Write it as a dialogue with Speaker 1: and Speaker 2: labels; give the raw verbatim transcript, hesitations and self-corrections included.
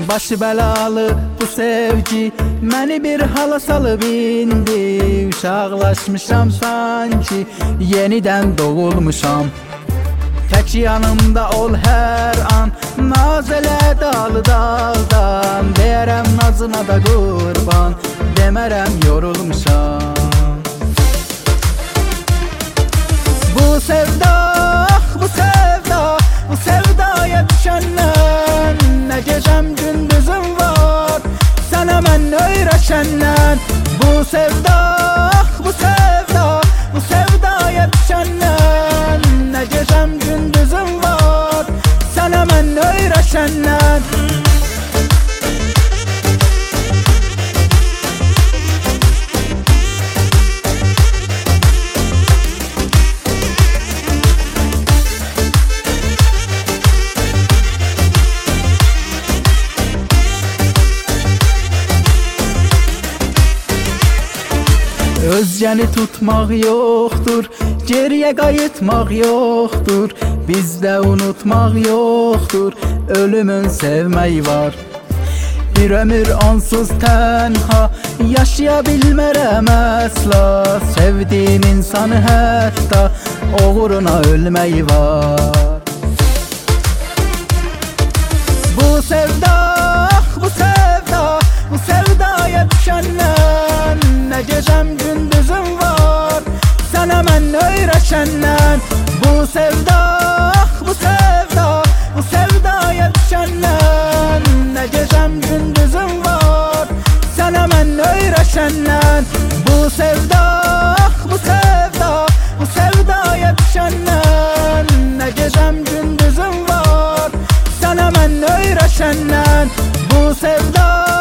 Speaker 1: Başı bəlalı bu sevgi məni bir hala salıb indi. Uşaqlaşmışam sanki yenidən doğulmuşam. Tək yanımda ol hər an, naz elə dalı daldan. Deyərəm nazına da qurban, demərəm yorulmuşam. Bu sevda, bu sevda, bu sevdaya düşəndən nə gecəm gündüzüm var sənə mən öyrəşəndən. Bu sevda, bu sevda, bu sevdaya düşəndən nə gecəm gündüzüm var sənə mən öyrəşəndən. Özgəni tutmaq yoxdur, geriyə qayıtmaq yoxdur. Bizdə unutmaq yoxdur, ölümün sevməyi var. Bir ömür onsuz tənha yaşaya bilmərəm əsla. Sevdiğim insanı hətta uğruna ölməyi var. Bu sevda, bu sevda, bu sevdaya düşəndən nə gecəm gündüzüm var sənə mən öyrəşəndən. Bu sevda, bu sevda, bu sevdaya düşəndən nə gecəm gündüzüm var sənə mən öyrəşəndən. Bu sevda, bu sevda, bu sevdaya düşəndən nə gecəm gündüzüm var sənə mən öyrəşəndən. Bu sevda